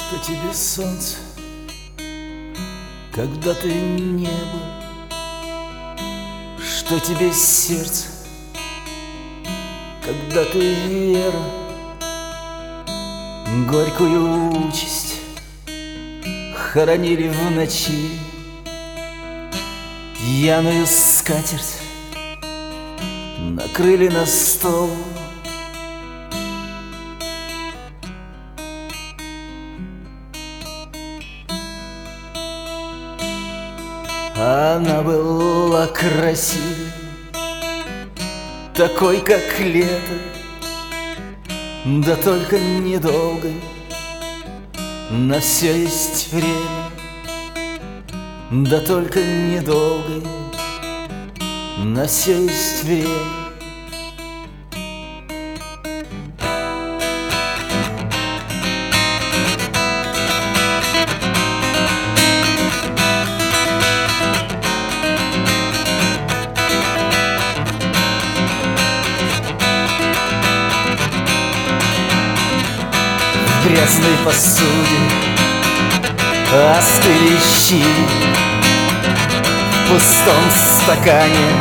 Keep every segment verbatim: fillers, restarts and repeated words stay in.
Что тебе солнце, когда ты небо? Что тебе сердце, когда ты вера? Горькую участь хоронили в ночи, пьяную скатерть накрыли на стол. Она была красивой, такой, как лето, да только недолгой. На все есть время, да только недолгой. На все есть время. В грязной посуде остыли щи, в пустом стакане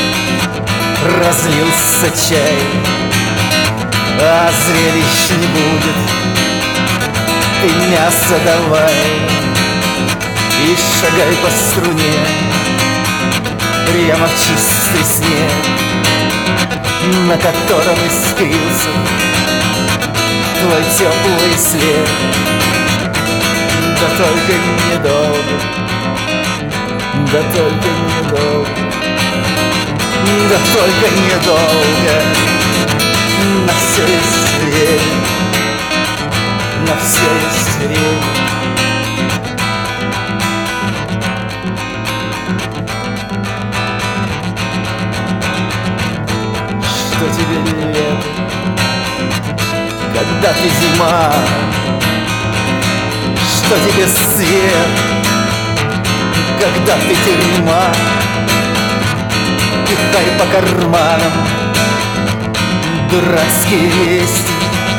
разлился чай. А зрелищ не будет, ты мясо давай и шагай по струне прямо в чистый снег, на котором искрился твой теплый след. Да только недолго, да только недолго, да только недолго. На все есть время, на все есть время. Что тебе лето, когда ты зима? Что тебе свет, когда ты тюрьма? Пихай по карманам дурацкие вести.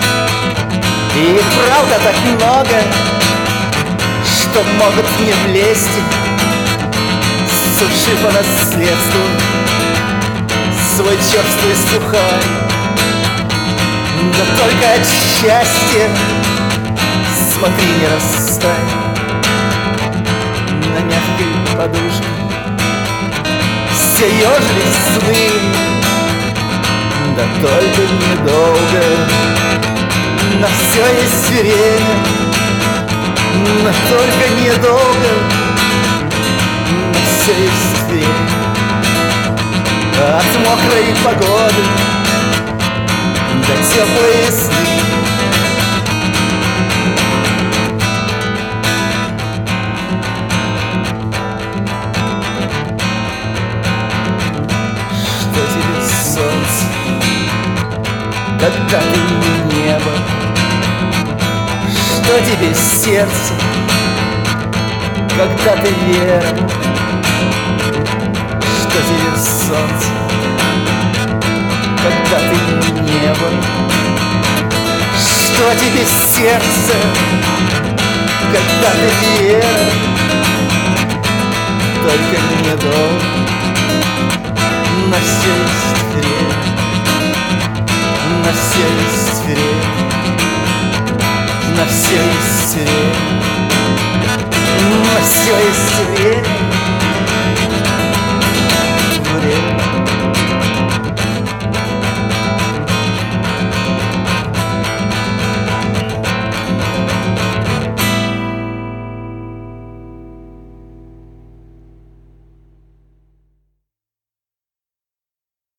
И правда так много, что могут не влезть. Суши по наследству свой черствый сухарь. Да только от счастья смотри, не расстань на мягкой подушке. Все ежели сны, да только недолго. На все есть время, но только недолго. На все есть время. От мокрой погоды до теплые сны. Что тебе солнце, когда ты небо? Что тебе сердце, когда ты вера? Что тебе солнце, когда ты небо? Что тебе сердце, когда ты вера? Только недолго. На все есть время, на все есть время, на все есть время, на все есть время.